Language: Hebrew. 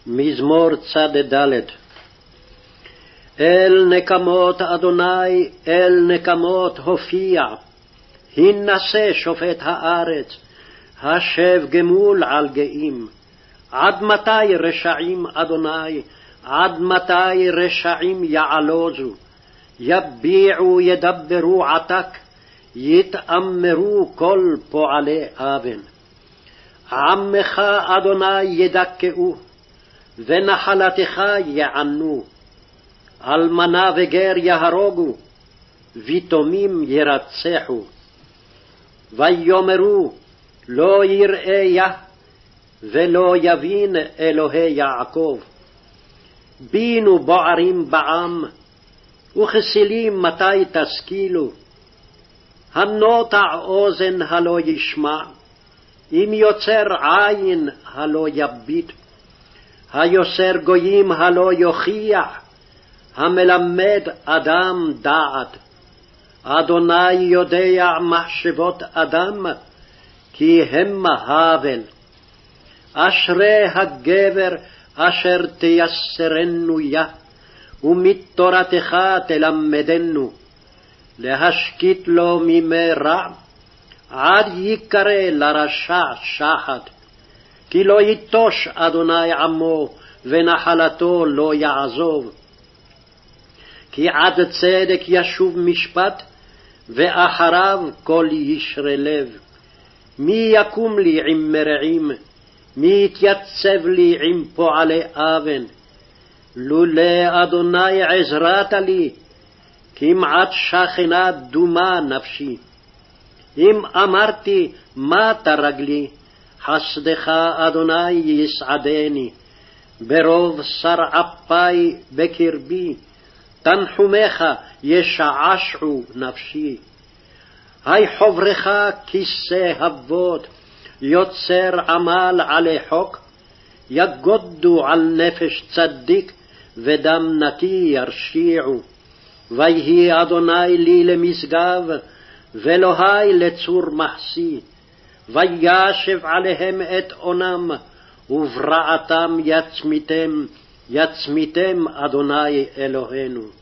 מזמור צ"ד. אל נקמות אדוני, אל נקמות הופיע, הנשא שופט הארץ, השב גמול על גאים. עד מתי רשעים, אדוני, עד מתי רשעים יעלוזו? יביעו ידברו עתק, יתאמרו כל פועלי אבן. עמך אדוני ידכאו, ונחלתך יענו. אלמנה וגר יהרוגו, ויתומים ירצחו. ויאמרו לא יראה יה, ולא יבין אלוהי יעקב. בינו בוערים בעם, וכסילים מתי תשכילו? הנוטע אוזן הלא ישמע, אם יוצר עין הלא יביט. היוסר גויים הלא יוכיח, המלמד אדם דעת. אדוני יודע מחשבות אדם, כי המה הבל. אשרי הגבר אשר תייסרנו יה, ומתורתך תלמדנו. להשקיט לו מימי רע, עד יקרא לרשע שחת. כי לא יטוש אדוני עמו, ונחלתו לא יעזוב. כי עד צדק ישוב משפט, ואחריו כל ישרי לב. מי יקום לי עם מרעים? מי יתייצב לי עם פועלי אבן? לולא אדוני עזרת לי, כמעט שכנה דומה נפשי. אם אמרתי מה תרגלי, חסדך אדוני יסעדני. ברוב שר אפי בקרבי, תנחומך ישעשעו נפשי. היי חברך כיסא אבות, יוצר עמל עלי חוק. יגודו על נפש צדיק, ודם נקי ירשיעו. ויהי אדוני לי למשגב, ואלוהי לצור מחסי. וישב עליהם את אונם, וברעתם יצמיתם, יצמיתם אדוני אלוהינו.